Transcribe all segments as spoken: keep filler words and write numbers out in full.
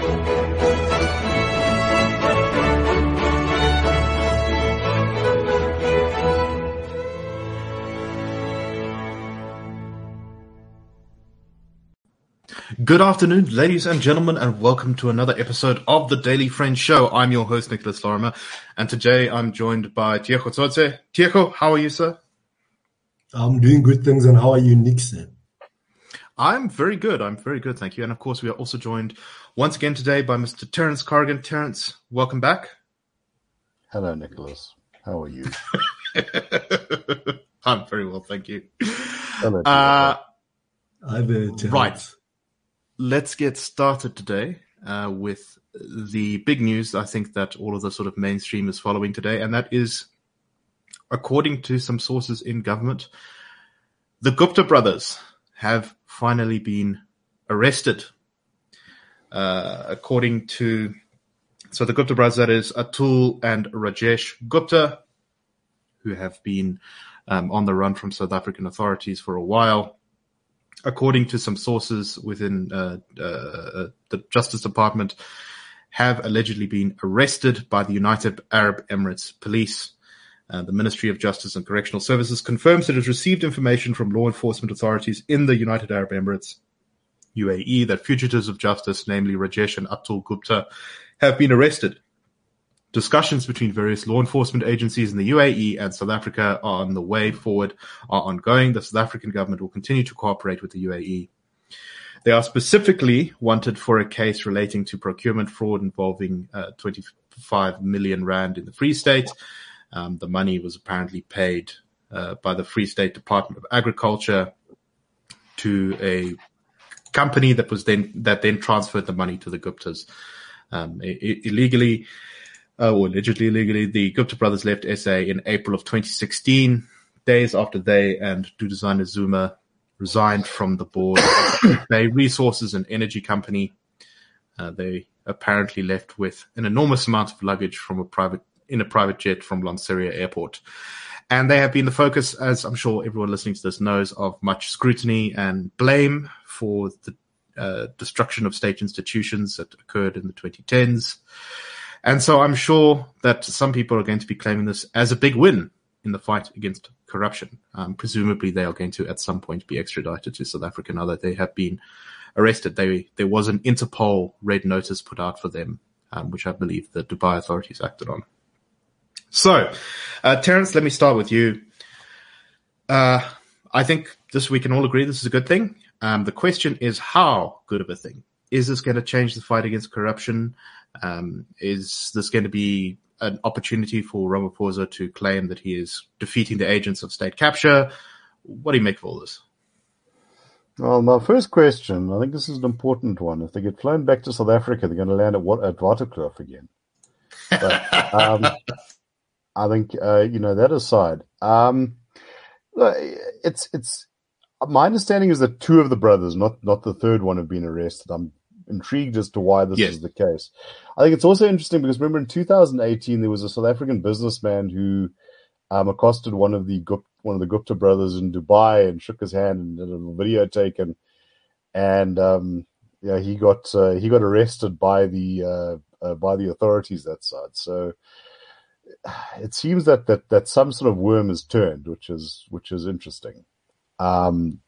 Good afternoon, ladies and gentlemen, and welcome to another episode of the Daily Friend Show. I'm your host, Nicholas Lorimer, and today I'm joined by Tiego Tsotse. Tiego, how are you, sir? I'm doing good things, and how are you, Nixon? I'm very good. I'm very good, thank you. And of course, we are also joined once again today by Mister Terence Corrigan. Terence, welcome back. Hello, Nicholas. How are you? I'm very well, thank you. Hello. Uh, Hi there, Terence. Right. Let's get started today uh, with the big news, I think, that all of the sort of mainstream is following today, and that is, according to some sources in government, the Gupta brothers have finally been arrested. Uh, according to, so the Gupta brothers, that is Atul and Rajesh Gupta, who have been um, on the run from South African authorities for a while. According to some sources within uh, uh, the Justice Department, have allegedly been arrested by the United Arab Emirates Police. Uh, the Ministry of Justice and Correctional Services confirms it has received information from law enforcement authorities in the United Arab Emirates, U A E, that fugitives of justice, namely Rajesh and Atul Gupta, have been arrested. Discussions between various law enforcement agencies in the U A E and South Africa are on the way forward, are ongoing. The South African government will continue to cooperate with the U A E. They are specifically wanted for a case relating to procurement fraud involving uh, twenty-five million rand in the Free State. Um, the money was apparently paid uh, by the Free State Department of Agriculture to a company that was then that then transferred the money to the Guptas um, I- illegally. Uh, or allegedly illegally. The Gupta brothers left S A in April of twenty sixteen, days after they and Duduzane Zuma resigned from the board of Bay Resources and Energy Company. Uh, they apparently left with an enormous amount of luggage from a private in a private jet from Lanseria Airport. And they have been the focus, as I'm sure everyone listening to this knows, of much scrutiny and blame for the uh, destruction of state institutions that occurred in the twenty tens. And so I'm sure that some people are going to be claiming this as a big win in the fight against corruption. Um, presumably they are going to at some point be extradited to South Africa now that they have been arrested. They, there was an Interpol red notice put out for them, um, which I believe the Dubai authorities acted on. So, uh, Terence, let me start with you. Uh, I think this we can all agree this is a good thing. Um, the question is how good of a thing? Is this going to change the fight against corruption? Um, is this going to be an opportunity for Ramaphosa to claim that he is defeating the agents of state capture? What do you make of all this? Well, my first question, I think this is an important one. If they get flown back to South Africa, they're going to land at, at Waterkloof again. But um, I think, uh, you know, that aside, um, it's it's my understanding is that two of the brothers, not not the third one, have been arrested. I'm intrigued as to why this yes. is the case. I think it's also interesting because remember in two thousand eighteen there was a South African businessman who um, accosted one of the Gup- one of the Gupta brothers in Dubai and shook his hand and did a video taken, and um, yeah, he got uh, he got arrested by the uh, uh, by the authorities that side. So it seems that that that some sort of worm is turned, which is which is interesting. Um,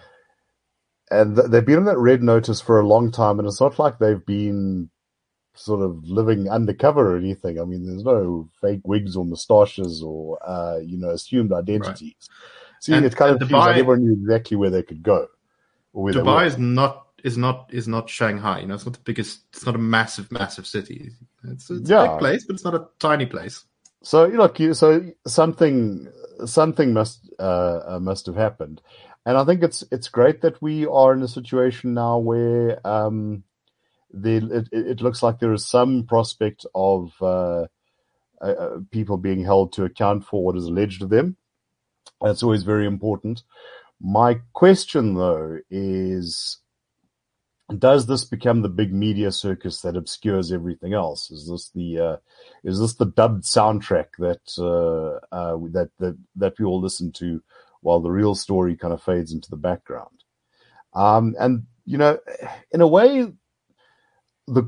And they've been on that red notice for a long time, and it's not like they've been sort of living undercover or anything. I mean, there's no fake wigs or moustaches or, uh, you know, assumed identities. Right. See, and, it kind of seems like everyone knew exactly where they could go. Or where Dubai is not is not is not Shanghai. You know, it's not the biggest. It's not a massive, massive city. It's, it's yeah. a big place, but it's not a tiny place. So, you know, so something something must uh, must have happened. And I think it's it's great that we are in a situation now where um, the, it, it looks like there is some prospect of uh, uh, people being held to account for what is alleged of them. That's always very important. My question, though, is does this become the big media circus that obscures everything else? Is this the uh, is this the dubbed soundtrack that uh, uh, that that that we all listen to while the real story kind of fades into the background? Um, and you know, in a way, the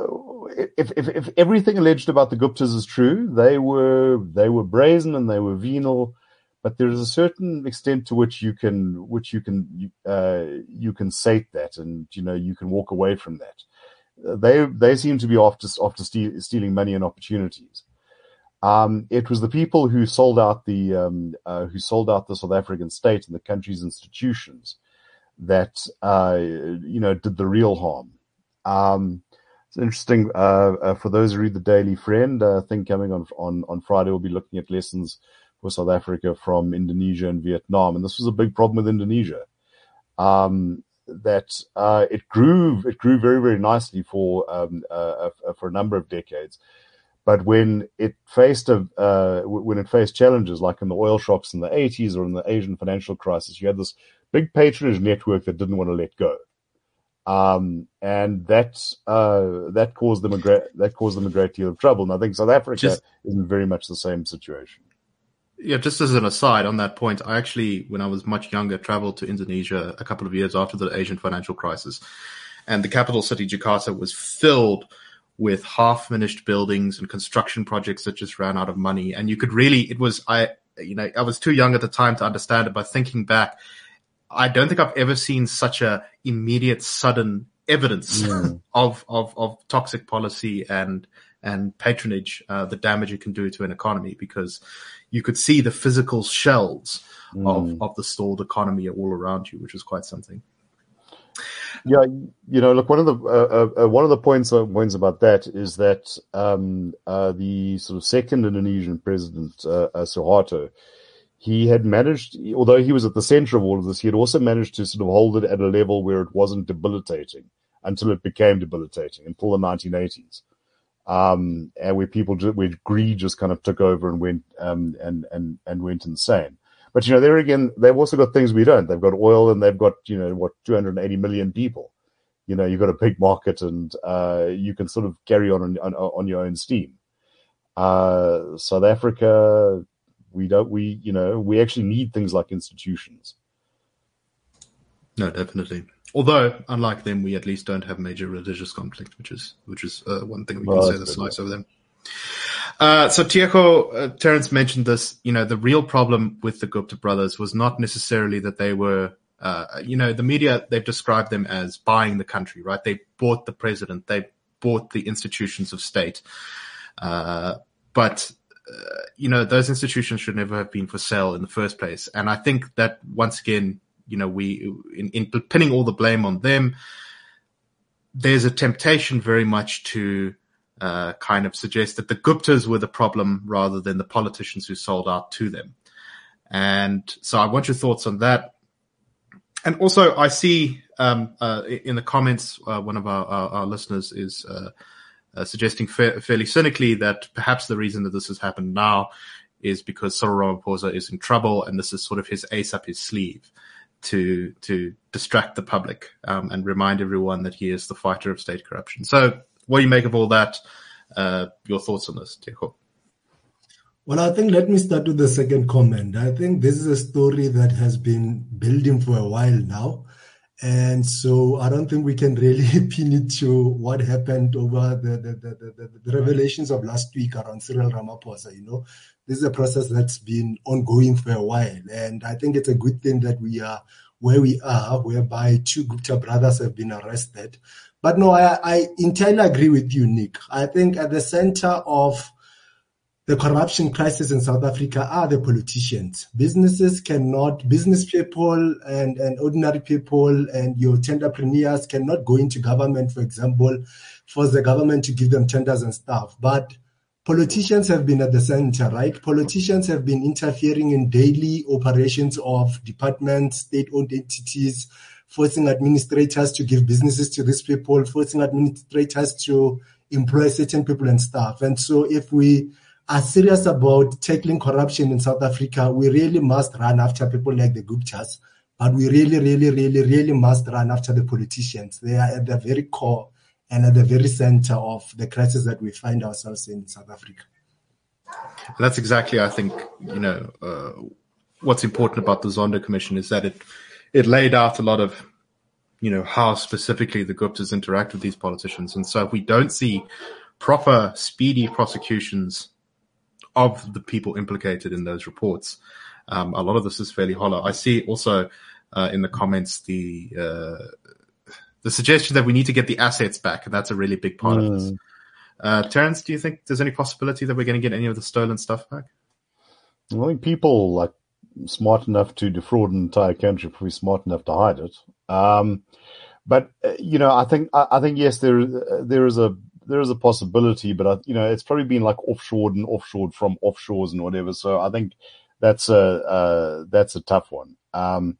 if, if if everything alleged about the Guptas is true, they were they were brazen and they were venal, but there is a certain extent to which you can which you can uh, you can sate that, and you know you can walk away from that. Uh, they they seem to be after after steal, stealing money and opportunities. Um, it was the people who sold out the um, uh, who sold out the South African state and the country's institutions that uh, you know did the real harm. Um, it's interesting uh, uh, for those who read the Daily Friend. Uh, I think coming on on on Friday we'll be looking at lessons for South Africa from Indonesia and Vietnam, and this was a big problem with Indonesia. Um, that uh, it grew it grew very very nicely for um, uh, uh, for a number of decades. But when it faced a, uh, when it faced challenges like in the oil shocks in the eighties or in the Asian financial crisis, you had this big patronage network that didn't want to let go, um, and that uh, that caused them a great that caused them a great deal of trouble. And I think South Africa just, is in very much the same situation. Yeah, just as an aside on that point, I actually, when I was much younger, traveled to Indonesia a couple of years after the Asian financial crisis, and the capital city Jakarta was filled with half-finished buildings and construction projects that just ran out of money. And you could really, it was, I, you know, I was too young at the time to understand it, but thinking back, I don't think I've ever seen such a immediate, sudden evidence yeah. of, of, of toxic policy and, and patronage, uh, the damage it can do to an economy, because you could see the physical shells mm. of, of the stalled economy all around you, which was quite something. Yeah, you know, look, one of the uh, uh, one of the points uh, points about that is that um, uh, the sort of second Indonesian president, uh, uh, Suharto, he had managed, although he was at the center of all of this, he had also managed to sort of hold it at a level where it wasn't debilitating until it became debilitating, until the nineteen eighties, um, and where people, just, where greed just kind of took over and went um, and and and went insane. But, you know, there again, they've also got things we don't. They've got oil and they've got, you know, what, two hundred eighty million people. You know, you've got a big market and uh, you can sort of carry on on, on, on your own steam. Uh, South Africa, we don't, we, you know, we actually need things like institutions. No, definitely. Although, unlike them, we at least don't have major religious conflict, which is, which is uh, one thing we well, can say that's nice over them. Uh, so Tieko, uh, Terence mentioned this, you know, the real problem with the Gupta brothers was not necessarily that they were, uh, you know, the media, they've described them as buying the country, right? They bought the president. They bought the institutions of state. Uh, but, uh, you know, those institutions should never have been for sale in the first place. And I think that once again, you know, we, in, in pinning all the blame on them, there's a temptation very much to, Uh, kind of suggest that the Guptas were the problem rather than the politicians who sold out to them. And so I want your thoughts on that. And also I see um, uh, in the comments, uh, one of our, our, our listeners is uh, uh, suggesting fa- fairly cynically that perhaps the reason that this has happened now is because Cyril Ramaphosa is in trouble and this is sort of his ace up his sleeve to to distract the public um, and remind everyone that he is the fighter of state corruption. So what do you make of all that? Uh, your thoughts on this, Tieko? Well, I think let me start with the second comment. I think this is a story that has been building for a while now. And so I don't think we can really pin it to what happened over the, the, the, the, the revelations of last week around Cyril Ramaphosa. You know, this is a process that's been ongoing for a while. And I think it's a good thing that we are where we are, whereby two Gupta brothers have been arrested. But no, I, I entirely agree with you, Nick. I think at the center of the corruption crisis in South Africa are the politicians. Businesses cannot, business people and, and ordinary people and your tenderpreneurs cannot go into government, for example, force the government to give them tenders and stuff. But politicians have been at the center, right? Politicians have been interfering in daily operations of departments, state-owned entities, forcing administrators to give businesses to these people, forcing administrators to employ certain people and stuff. And so if we are serious about tackling corruption in South Africa, we really must run after people like the Guptas, but we really, really, really, really must run after the politicians. They are at the very core and at the very center of the crisis that we find ourselves in South Africa. That's exactly, I think, you know, uh, what's important about the Zondo Commission is that it It laid out a lot of you know, how specifically the Guptas interact with these politicians. And so if we don't see proper, speedy prosecutions of the people implicated in those reports, um, a lot of this is fairly hollow. I see also uh, in the comments the uh, the suggestion that we need to get the assets back, and that's a really big part mm. of this. Uh, Terence, do you think there's any possibility that we're going to get any of the stolen stuff back? I think people like smart enough to defraud an entire country are probably smart enough to hide it. Um, but uh, you know, I think I, I think yes, there there is a there is a possibility, but I, you know, it's probably been like offshored and offshored from offshores and whatever. So I think that's a uh, that's a tough one. Um,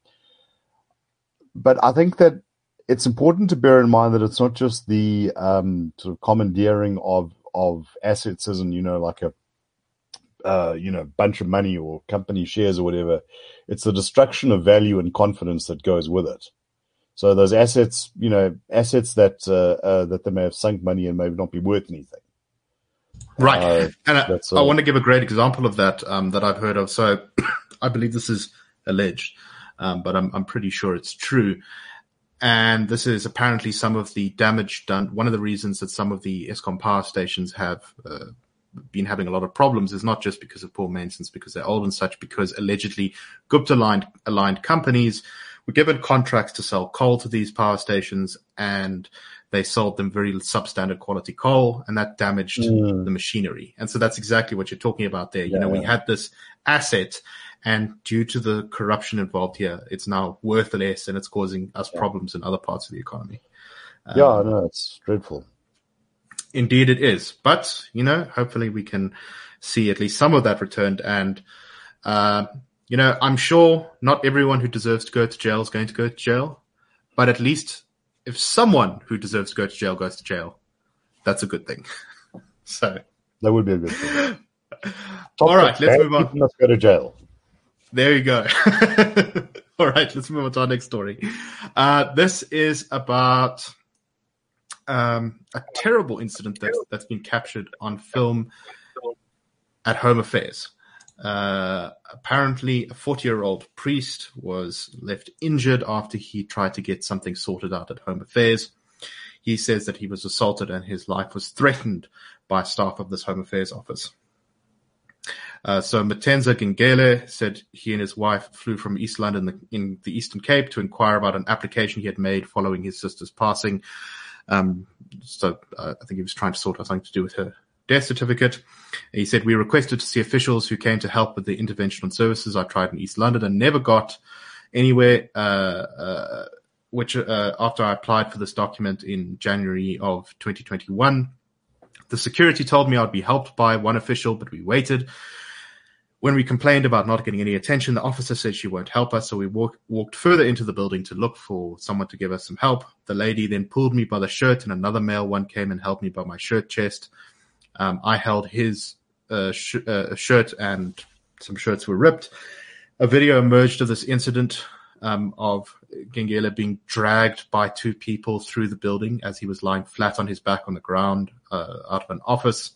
but I think that it's important to bear in mind that it's not just the um, sort of commandeering of of assets, isn't, you know, like a uh, you know bunch of money or company shares or whatever. It's the destruction of value and confidence that goes with it. So those assets, you know, assets that uh, uh, that they may have sunk money and may not be worth anything. Right. Uh, and I, a, I want to give a great example of that um, that I've heard of. So I believe this is alleged, um, but I'm, I'm pretty sure it's true. And this is apparently some of the damage done. One of the reasons that some of the Eskom power stations have uh, been having a lot of problems is not just because of poor maintenance, because they're old and such, because allegedly Gupta-aligned aligned companies were given contracts to sell coal to these power stations, and they sold them very substandard quality coal, and that damaged mm. the machinery. And so that's exactly what you're talking about there. Yeah. You know, we had this asset, and due to the corruption involved here, it's now worth less, and it's causing us yeah. problems in other parts of the economy. Um, yeah, I know, it's dreadful. Indeed it is. But, you know, hopefully we can see at least some of that returned. And, uh, you know, I'm sure not everyone who deserves to go to jail is going to go to jail, but at least if someone who deserves to go to jail goes to jail, that's a good thing. So that would be a good thing. All right, let's move on. Let's go to jail. There you go. All right, let's move on to our next story. Uh, this is about um, a terrible incident that's, that's been captured on film at Home Affairs. Uh, apparently, a forty-year-old priest was left injured after he tried to get something sorted out at Home Affairs. He says that he was assaulted and his life was threatened by staff of this Home Affairs office. Uh, so Matenza Gingele said he and his wife flew from East London in the Eastern Cape to inquire about an application he had made following his sister's passing. Um, so uh, I think he was trying to sort out something to do with her death certificate. He said, we requested to see officials who came to help with the intervention on services I tried in East London and never got anywhere, uh, uh, which uh, after I applied for this document in January of twenty twenty-one, the security told me I'd be helped by one official, but we waited. When we complained about not getting any attention, the officer said she won't help us, so we walk, walked further into the building to look for someone to give us some help. The lady then pulled me by the shirt, and another male one came and held me by my shirt chest. Um, I held his uh, sh- uh, shirt, and some shirts were ripped. A video emerged of this incident um, of Gingele being dragged by two people through the building as he was lying flat on his back on the ground uh, out of an office.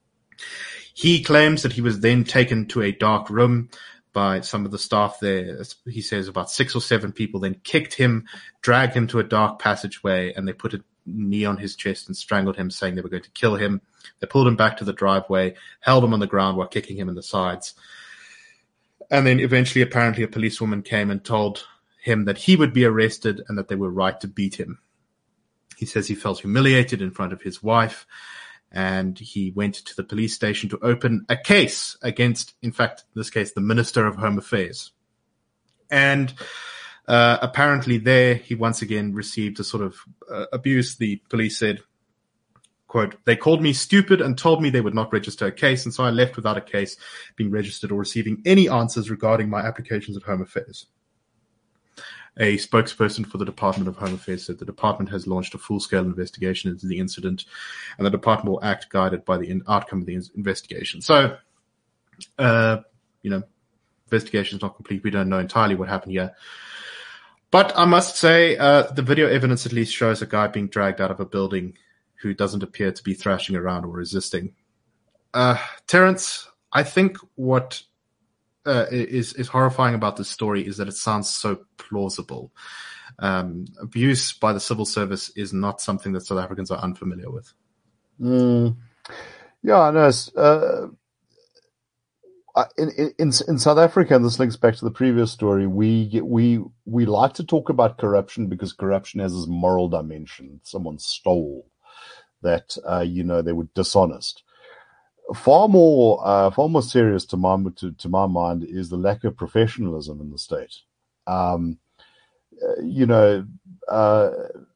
He claims that he was then taken to a dark room by some of the staff there. He says about six or seven people then kicked him, dragged him to a dark passageway, and they put a knee on his chest and strangled him, saying they were going to kill him. They pulled him back to the driveway, held him on the ground while kicking him in the sides. And then eventually, apparently, a policewoman came and told him that he would be arrested and that they were right to beat him. He says he felt humiliated in front of his wife, and he went to the police station to open a case against, in fact, in this case, the Minister of Home Affairs. And uh, apparently there, he once again received a sort of uh, abuse. The police said, quote, they called me stupid and told me they would not register a case, and so I left without a case being registered or receiving any answers regarding my applications at Home Affairs. A spokesperson for the Department of Home Affairs said the department has launched a full-scale investigation into the incident, and the department will act guided by the in- outcome of the in- investigation. So, uh, you know, investigation is not complete. We don't know entirely what happened here. But I must say, uh, the video evidence at least shows a guy being dragged out of a building who doesn't appear to be thrashing around or resisting. Uh, Terence, I think what Uh, is is horrifying about this story is that it sounds so plausible. um, abuse by the civil service is not something that South Africans are unfamiliar with. Mm. Yeah, no. Uh, in, in in South Africa, and this links back to the previous story, we get, we we like to talk about corruption because corruption has this moral dimension. Someone stole, that uh, you know they were dishonest. Far more uh, far more serious to my to, to my mind is the lack of professionalism in the state. Um, you know. Uh,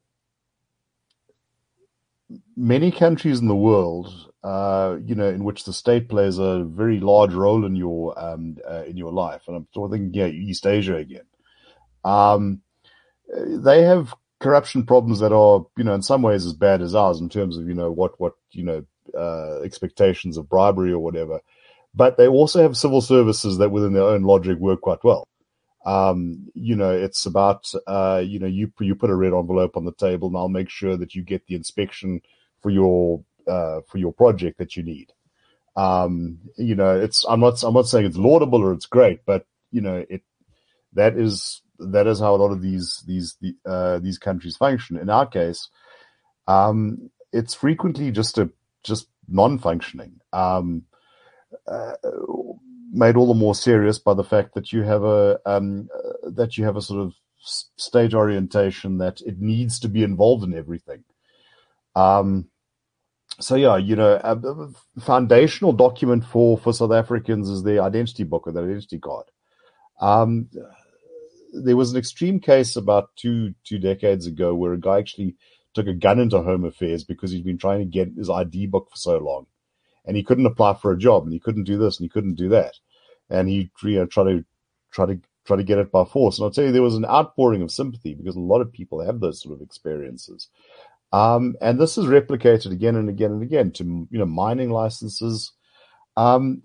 Many countries in the world, uh, you know, in which the state plays a very large role in your um, uh, in your life, and I'm sort of thinking, yeah, East Asia again. Um, they have corruption problems that are, you know, in some ways as bad as ours in terms of, you know, what what you know uh, expectations of bribery or whatever. But they also have civil services that, within their own logic, work quite well. Um, you know, it's about, uh, you know, you, you put a red envelope on the table and I'll make sure that you get the inspection for your, uh, for your project that you need. Um, you know, it's, I'm not, I'm not saying it's laudable or it's great, but, you know, it, that is, that is how a lot of these, these, uh, these countries function. In our case, um, it's frequently just a, just non-functioning. Um, uh, made all the more serious by the fact that you have a um, uh, that you have a sort of state orientation that it needs to be involved in everything. Um, so yeah, you know, a, a foundational document for for South Africans is their identity book or their identity card. Um, there was an extreme case about two two decades ago where a guy actually took a gun into Home Affairs because he'd been trying to get his I D book for so long. And he couldn't apply for a job, and he couldn't do this, and he couldn't do that, and he, you know, try to try to try to get it by force. And I'll tell you, there was an outpouring of sympathy because a lot of people have those sort of experiences, um, and this is replicated again and again and again to, you know, mining licenses. Um,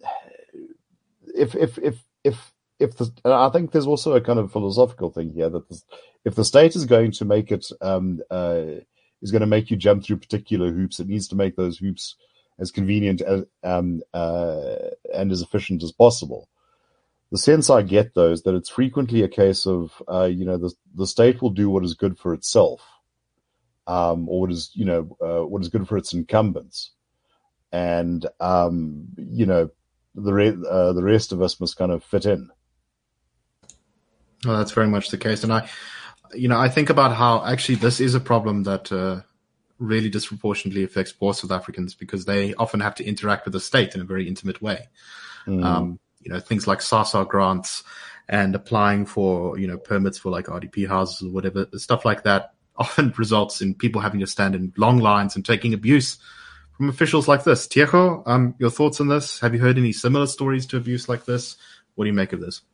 if if if if if the, and I think there's also a kind of philosophical thing here that this, if the state is going to make it um, uh, is going to make you jump through particular hoops, it needs to make those hoops as convenient as, um, uh, and as efficient as possible. The sense I get, though, is that it's frequently a case of, uh, you know, the, the state will do what is good for itself, um, or what is, you know, uh, what is good for its incumbents. And, um, you know, the, re- uh, the rest of us must kind of fit in. Well, that's very much the case. And I, you know, I think about how actually this is a problem that, uh, really disproportionately affects poor South Africans because they often have to interact with the state in a very intimate way. Mm. Um, you know, things like SASSA grants and applying for, you know, permits for like R D P houses or whatever, stuff like that often results in people having to stand in long lines and taking abuse from officials like this. Tiego, um, your thoughts on this? Have you heard any similar stories to abuse like this? What do you make of this?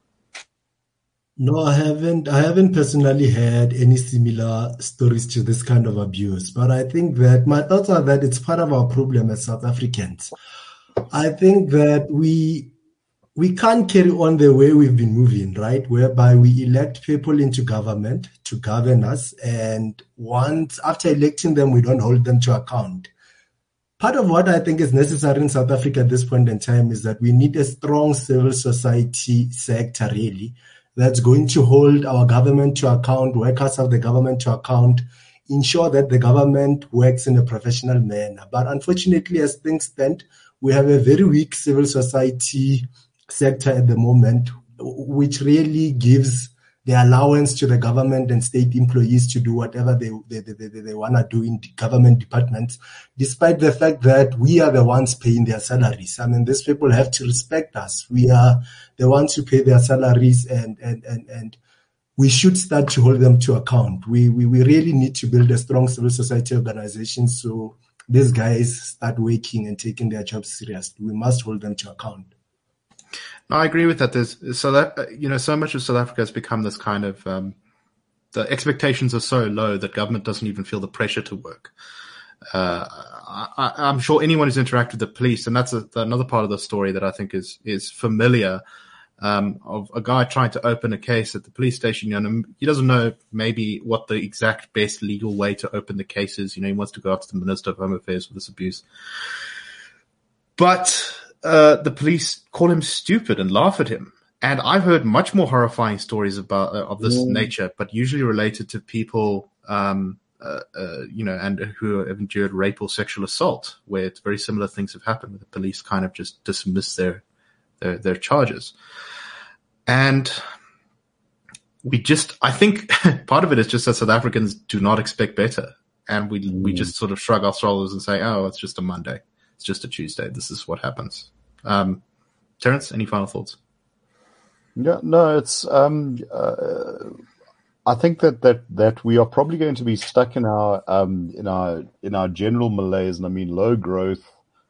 No, I haven't. I haven't personally heard any similar stories to this kind of abuse. But I think that my thoughts are that it's part of our problem as South Africans. I think that we we can't carry on the way we've been moving, right? Whereby we elect people into government to govern us, and once after electing them, we don't hold them to account. Part of what I think is necessary in South Africa at this point in time is that we need a strong civil society sector, really, that's going to hold our government to account, workers of the government to account, ensure that the government works in a professional manner. But unfortunately, as things stand, we have a very weak civil society sector at the moment, which really gives the allowance to the government and state employees to do whatever they they, they, they, they want to do in government departments, despite the fact that we are the ones paying their salaries. I mean, these people have to respect us. We are the ones who pay their salaries, and and and, and we should start to hold them to account. We, we we really need to build a strong civil society organization so these guys start working and taking their jobs seriously. We must hold them to account. No, I agree with that. There's so that you know, so much of South Africa has become this kind of um, the expectations are so low that government doesn't even feel the pressure to work. Uh, I, I'm sure anyone who's interacted with the police, and that's a, another part of the story that I think is is familiar. Um, of a guy trying to open a case at the police station, you know, he doesn't know maybe what the exact best legal way to open the case is. You know, he wants to go up to the Minister of Home Affairs for this abuse. But uh, the police call him stupid and laugh at him. And I've heard much more horrifying stories about uh, of this Mm. nature, but usually related to people, um, uh, uh, you know, and who have endured rape or sexual assault, where it's very similar things have happened, where the police kind of just dismiss their their, their charges. And we just, I think part of it is just that South Africans do not expect better. And we mm. we just sort of shrug our shoulders and say, oh, it's just a Monday. It's just a Tuesday. This is what happens. Um, Terence, any final thoughts? Yeah, no, it's, um, uh, I think that, that, that we are probably going to be stuck in our, um, in our, in our general malaise. And I mean, low growth,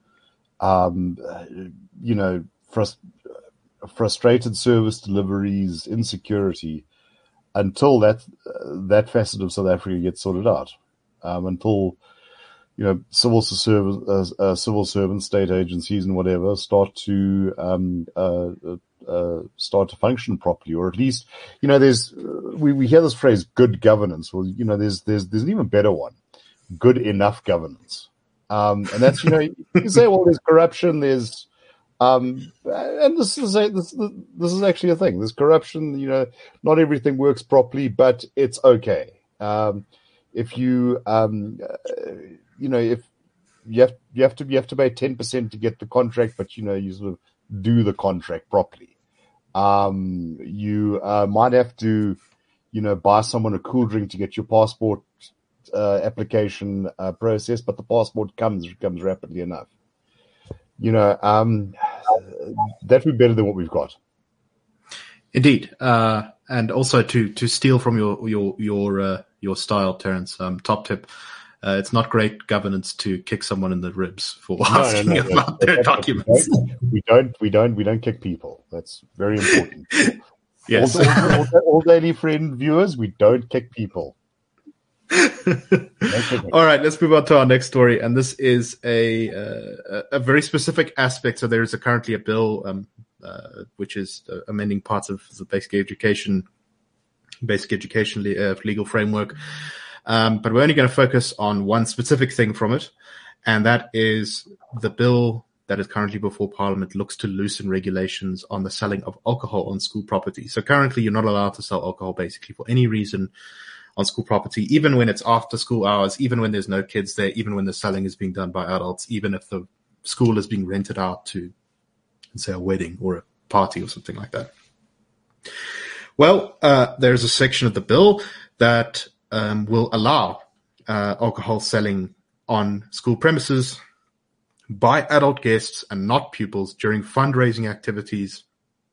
um, you know, frust- frustrated service deliveries, insecurity, until that, uh, that facet of South Africa gets sorted out. Um, until, you know, civil service, uh, uh, civil servants, state agencies and whatever start to, um, uh, Uh, start to function properly, or at least, you know, there's uh, we we hear this phrase "good governance." Well, you know, there's there's there's an even better one: good enough governance. Um, and that's, you know, you can say, well, there's corruption, there's, um, and this is a, this this is actually a thing. There's corruption. You know, not everything works properly, but it's okay. Um, if you, um, uh, you know, if you have you have to you have to pay ten percent to get the contract, but you know, you sort of do the contract properly. Um, you uh, might have to, you know, buy someone a cool drink to get your passport uh, application uh, processed, but the passport comes comes rapidly enough. You know, um, that would be better than what we've got. Indeed, uh, and also to to steal from your your your uh, your style, Terence. Um, top tip. Uh, it's not great governance to kick someone in the ribs for no, asking no, no, no. about their documents. We don't, we don't, we don't kick people. That's very important. Yes. All, all, all, all Daily Friend viewers, we don't kick people. All right, let's move on to our next story, and this is a uh, a very specific aspect. So there is a, currently a bill um, uh, which is uh, amending parts of the basic education, basic education le- uh, legal framework. Um, but we're only going to focus on one specific thing from it, and that is the bill that is currently before Parliament looks to loosen regulations on the selling of alcohol on school property. So currently you're not allowed to sell alcohol basically for any reason on school property, even when it's after school hours, even when there's no kids there, even when the selling is being done by adults, even if the school is being rented out to, say, a wedding or a party or something like that. Well, uh, there's a section of the bill that Um, will allow uh, alcohol selling on school premises by adult guests and not pupils during fundraising activities,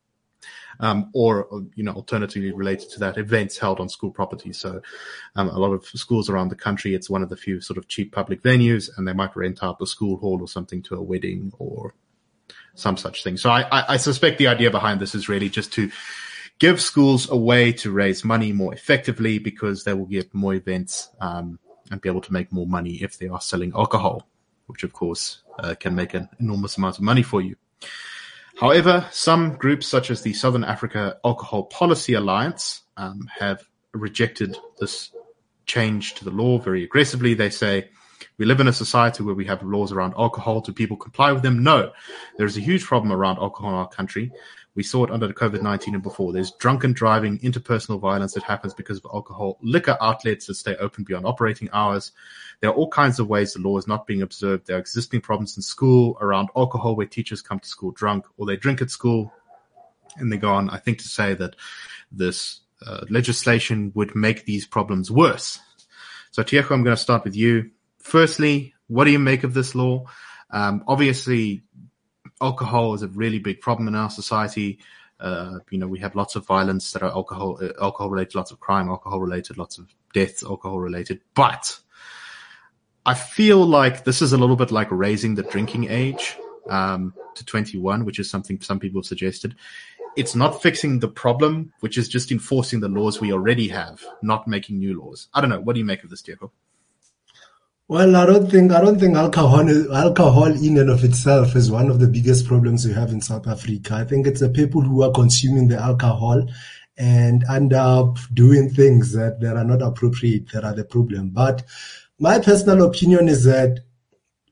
um, or, you know, alternatively related to that, events held on school property. So um, a lot of schools around the country, it's one of the few sort of cheap public venues, and they might rent out the school hall or something to a wedding or some such thing. So I, I, I suspect the idea behind this is really just to give schools a way to raise money more effectively, because they will get more events um, and be able to make more money if they are selling alcohol, which, of course, uh, can make an enormous amount of money for you. However, some groups, such as the Southern Africa Alcohol Policy Alliance, um, have rejected this change to the law very aggressively. They say, we live in a society where we have laws around alcohol. Do people comply with them? No. There's a huge problem around alcohol in our country. We saw it under the COVID nineteen and before. There's drunken driving, interpersonal violence that happens because of alcohol, liquor outlets that stay open beyond operating hours. There are all kinds of ways the law is not being observed. There are existing problems in school around alcohol, where teachers come to school drunk, or they drink at school. And they go on, I think, to say that this uh, legislation would make these problems worse. So, Tieko, I'm going to start with you. Firstly, what do you make of this law? Um, obviously, alcohol is a really big problem in our society. Uh, you know, we have lots of violence that are alcohol, uh, alcohol related, lots of crime, alcohol related, lots of deaths, alcohol related. But I feel like this is a little bit like raising the drinking age um, to twenty-one, which is something some people have suggested. It's not fixing the problem, which is just enforcing the laws we already have, not making new laws. I don't know. What do you make of this, Tieko? Well, I don't think I don't think alcohol alcohol in and of itself is one of the biggest problems we have in South Africa. I think it's the people who are consuming the alcohol and end up doing things that, that are not appropriate that are the problem. But my personal opinion is that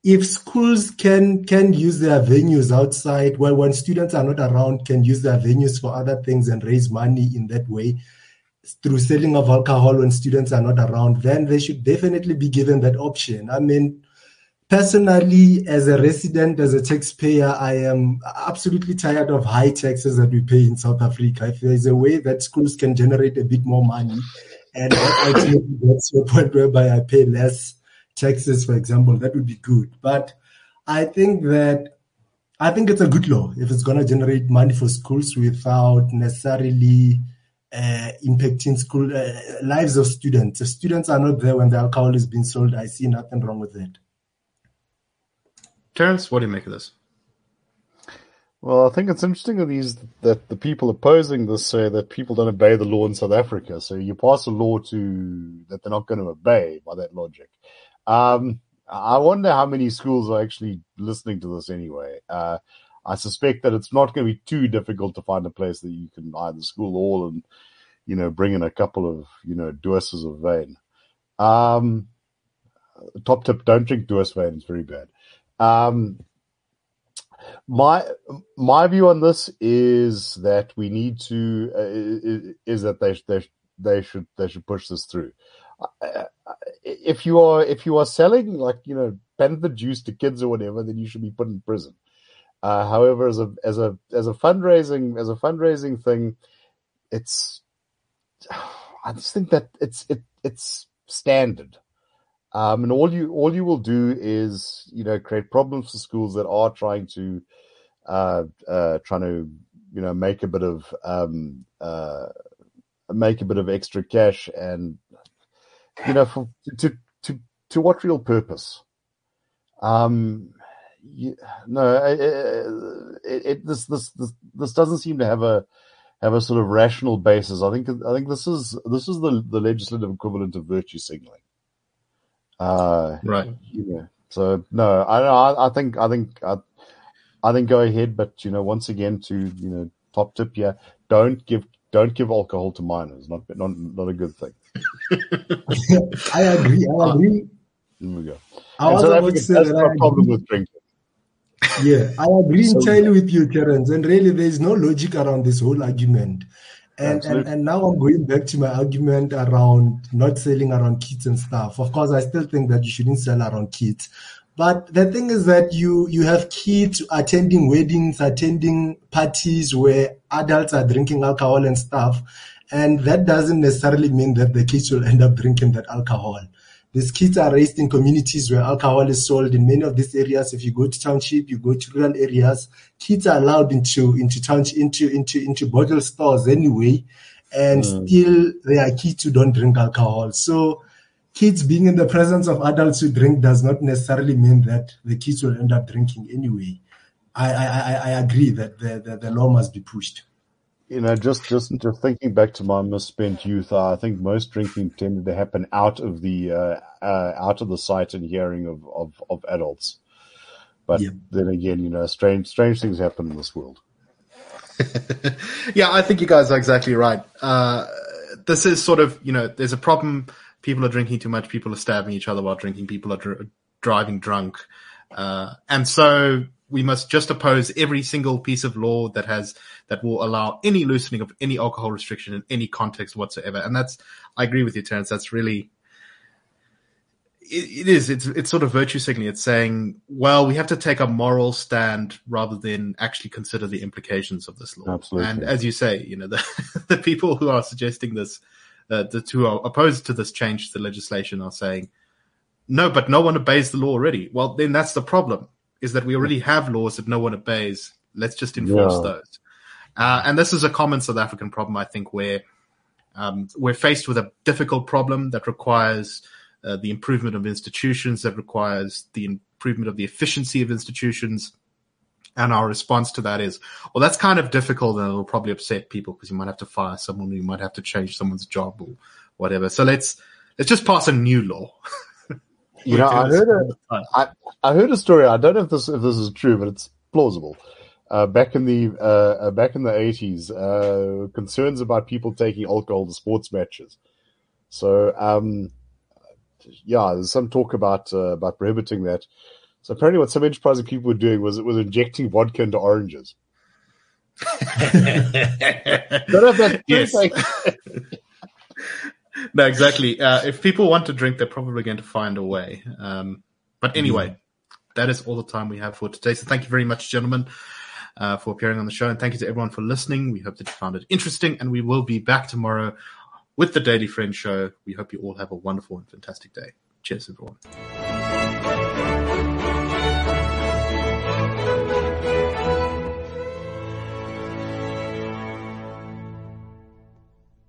if schools can can use their venues outside, well, when students are not around, can use their venues for other things and raise money in that way through selling of alcohol when students are not around, then they should definitely be given that option. I mean, personally, as a resident, as a taxpayer, I am absolutely tired of high taxes that we pay in South Africa. If there's a way that schools can generate a bit more money, and that ultimately gets to a point whereby I pay less taxes, for example, that would be good. But I think that I think it's a good law if it's going to generate money for schools without necessarily uh, impacting school uh, lives of students. If students are not there when the alcohol is being sold, I see nothing wrong with it. Terence, what do you make of this? Well, I think it's interesting that these that the people opposing this say that people don't obey the law in South Africa. So you pass a law to that they're not going to obey by that logic. Um, I wonder how many schools are actually listening to this anyway. Uh, I suspect that it's not going to be too difficult to find a place that you can either school all and, you know, bring in a couple of, you know, doses of vein. Um, top tip, don't drink Duos vein. It's very bad. Um, my, my view on this is that we need to, uh, is, is that they, they, they should, they should push this through. Uh, if you are, if you are selling like, you know, panther juice to kids or whatever, then you should be put in prison. Uh, however, as a, as a, as a fundraising, as a fundraising thing, it's, I just think that it's, it, it's standard. Um, and all you, all you will do is, you know, create problems for schools that are trying to, uh, uh, trying to, you know, make a bit of, um, uh, make a bit of extra cash and, you know, for, to, to, to what real purpose? Um, you, no, it, it, it, this, this, this, this doesn't seem to have a, have a sort of rational basis. I think, I think this is, this is the, the legislative equivalent of virtue signaling. Uh, right. You know, so no, I, I, I think, I think, I, I think go ahead, but you know, once again, to you know, top tip here, don't give, don't give alcohol to minors. Not, not, not a good thing. I agree. I agree. There we go. I and was South about Africa to say does that have I a problem agree. with drinking. Yeah, I agree So- entirely with you, Terence. And really, there's no logic around this whole argument. And, and Absolutely. and now I'm going back to my argument around not selling around kids and stuff. Of course, I still think that you shouldn't sell around kids. But the thing is that you you have kids attending weddings, attending parties where adults are drinking alcohol and stuff. And that doesn't necessarily mean that the kids will end up drinking that alcohol. These kids are raised in communities where alcohol is sold in many of these areas. If you go to township, you go to rural areas, kids are allowed into into township, into into into bottle stores anyway, and Mm. still there are kids who don't drink alcohol. So kids being in the presence of adults who drink does not necessarily mean that the kids will end up drinking anyway. I I I, I agree that the, the the law must be pushed. You know, just, just, just thinking back to my misspent youth, uh, I think most drinking tended to happen out of the, uh, uh, out of the sight and hearing of, of, of adults. But Yeah. then again, you know, strange, strange things happen in this world. Yeah, I think you guys are exactly right. Uh, this is sort of, you know, there's a problem. People are drinking too much. People are stabbing each other while drinking. People are dr- driving drunk. Uh, and so we must just oppose every single piece of law that has, that will allow any loosening of any alcohol restriction in any context whatsoever. And that's, I agree with you, Terence. That's really, it, it is, it's, it's sort of virtue signaling. It's saying, well, we have to take a moral stand rather than actually consider the implications of this law. Absolutely. And as you say, you know, the, the people who are suggesting this, uh, the who are opposed to this change to the legislation are saying, no, but no one obeys the law already. Well, then that's the problem, is that we already have laws that no one obeys. Let's just enforce Yeah. those. Uh, and this is a common South African problem, I think, where um, we're faced with a difficult problem that requires uh, the improvement of institutions, that requires the improvement of the efficiency of institutions. And our response to that is, well, that's kind of difficult and it'll probably upset people because you might have to fire someone, or you might have to change someone's job or whatever. So let's let's just pass a new law. You know, I heard a, I, I heard a story. I don't know if this if this is true, but it's plausible. Uh, back in the uh, uh, back in the eighties, uh, concerns about people taking alcohol to sports matches. So, um, yeah, there's some talk about uh, about prohibiting that. So apparently what some enterprising people were doing was it was injecting vodka into oranges. Yes. No, exactly. Uh, if people want to drink, they're probably going to find a way. Um, but anyway, mm. that is all the time we have for today. So thank you very much, gentlemen, uh, for appearing on the show. And thank you to everyone for listening. We hope that you found it interesting. And we will be back tomorrow with the Daily Friend Show. We hope you all have a wonderful and fantastic day. Cheers, everyone.